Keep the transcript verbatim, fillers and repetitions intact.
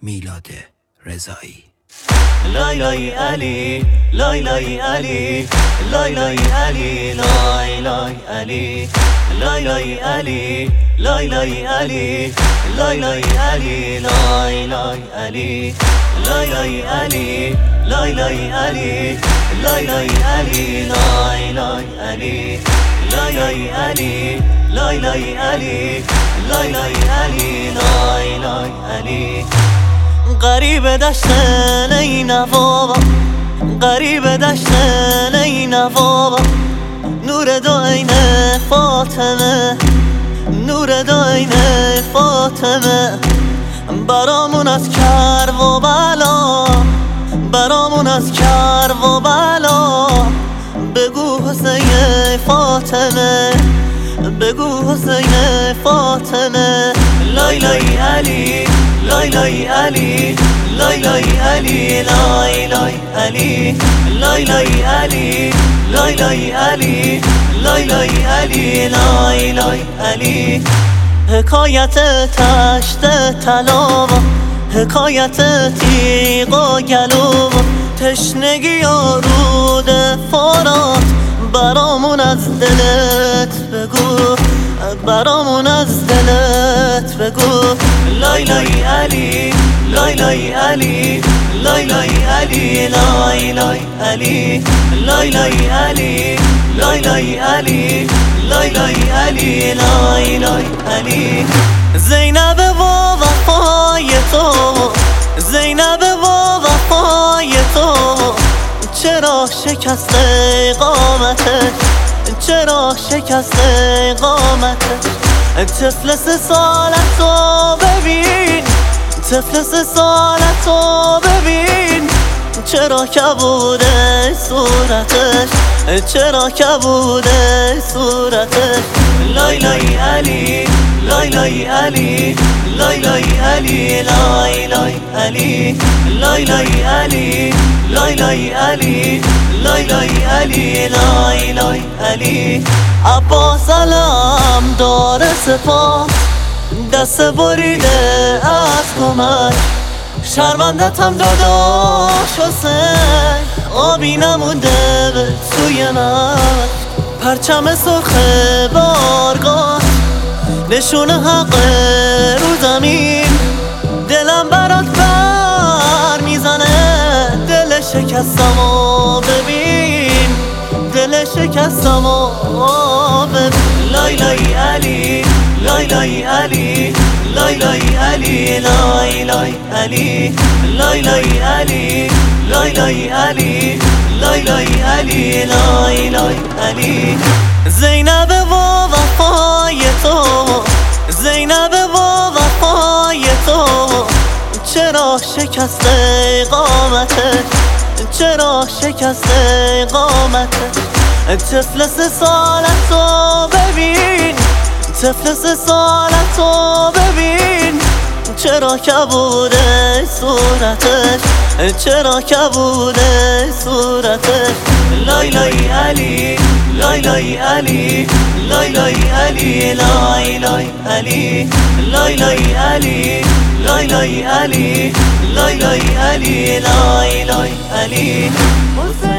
میلاد رضایی. لای لای علی لای لای علی لای لای علی لای لای علی لای لای علی لای لای علی لای لای علی لای لای علی لای لای علی لای لای علی لای لای علی لای لای علی لای لای علی لای لای علی لای لای علی لای لای علی غریب دشتن ای نوابا غریب دشتن ای نوابا نور دو عین فاطمه نور دو عین فاطمه برامون از کرب و بلا برامون از کرب و بلا بگو حسین فاطمه بگو حسین فاطمه لای لای علی لای لای علی لای لای علی لای لای علی لای لای علی لای لای علی لای لای علی لای لای علی حکایت تشت طلا حکایت تیغ و گلو تشنگی و رود فرات برامون از دلت بگو برامون از دلت بگو لای لای علی لای لای علی لای لای علی لای لای علی لای لای علی لای لای علی لای لای علی لای لای علی زینب و وفای تو زینب و وفای تو چرا شکست قامتش چرا شکست قامتش طفل سه سالتو ببین طفل سه سالتو ببین چرا کبوده صورتش چرا کبوده صورتش لای لای علی لای لای علی لای لای علی لای لای علی لای لای علی لای لای علی لای لای علی لای لای علی عباس سلام دار سپاس دست بریده از کمک شرمندت هم داداش حسین آبی نمونده به سوی من پرچم سرخ بارگاه نشون حق رو زمین دلم برات بر میزنه دل شکستمو ببین دل شکستمو ببین لای لای علی لای لای علی لای لای علی لای لای علی لای لای علی لای لای علی لای لای علی لای لای علی زینب و وفای تو زینب و وفای تو چرا شکست قامتش چرا شکست قامتش طفل سه سالتو ببین طفل سه سالتو ببین چرا کبوده صورتش چرا کبوده صورتش لای لای علی لای لای علی لای لای علی لای لای علی لای لای علی لای لای علی لای لای علی لای لای علی